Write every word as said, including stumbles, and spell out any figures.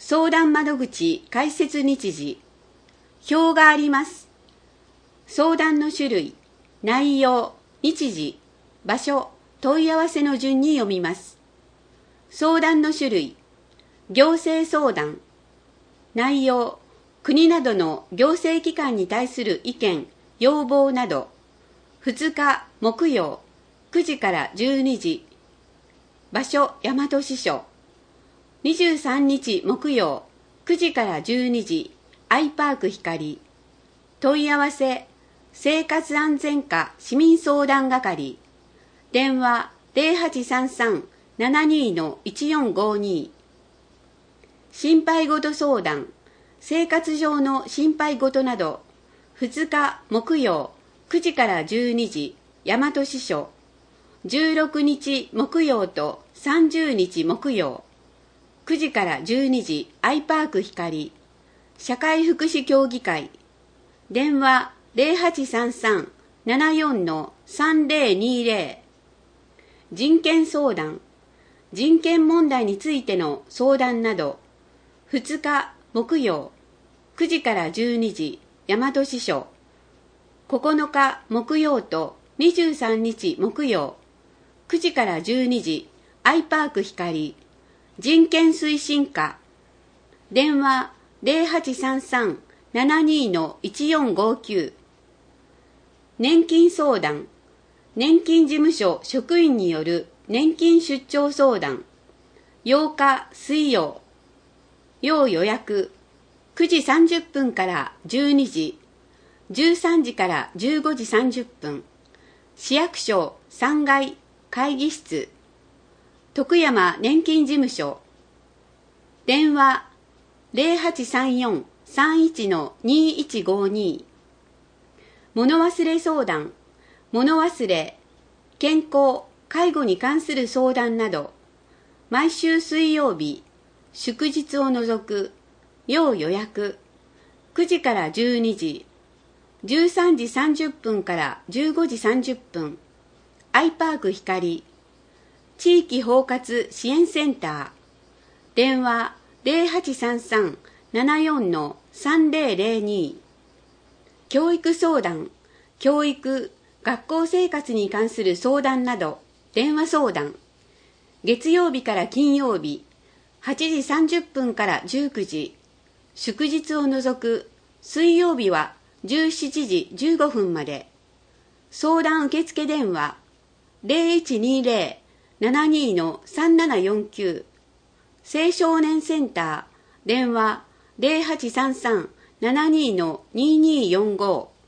相談窓口開設日時。表があります。相談の種類、内容、日時、場所、問い合わせの順に読みます。相談の種類、行政相談。内容、国などの行政機関に対する意見、要望など。ふつか木曜、くじからじゅうにじ。場所、大和支所。にじゅうさんにち木曜、くじからじゅうにじ。アイパーク光。問い合わせ、生活安全課市民相談係。電話 ゼロはちさんさん ななにー いちよんごに。心配事相談、生活上の心配事など。ふつか木曜、くじからじゅうにじ、大和支所。じゅうろくにち木曜とさんじゅうにち木曜、くじからじゅうにじ、アイパーク光。社会福祉協議会。電話 ゼロはちさんさん ななよん さんぜろにぜろ。人権相談、人権問題についての相談など。ふつか木曜、くじからじゅうにじ、大和支所。ここのか木曜とにじゅうさんにち木曜、くじからじゅうにじ、アイパーク光。人権推進課。電話 ゼロはちさんさん ななにー いちよんごきゅう。年金相談、年金事務所職員による年金出張相談。ようか水曜。要予約。くじさんじゅっぷんからじゅうにじ。じゅうさんじからじゅうごじさんじゅっぷん。市役所さんがい会議室。徳山年金事務所。電話 ゼロはちさんよん さんいち にいちごに。物忘れ相談、物忘れ、健康、介護に関する相談など。毎週水曜日、祝日を除く、要予約。くじからじゅうにじ。じゅうさんじさんじゅっぷんからじゅうごじさんじゅっぷん。アイパーク光。地域包括支援センター。電話 ゼロはちさんさん ななよん さんぜろぜろに。教育相談、教育、学校生活に関する相談など。電話相談。月曜日から金曜日、はちじさんじゅっぷんからじゅうくじ。祝日を除く、水曜日はじゅうしちじじゅうごふんまで。相談受付電話 ゼロいちにゼロ ななにー さんななよんきゅう。青少年センター。電話 ゼロはちさんさん ななにー にーにーよんご。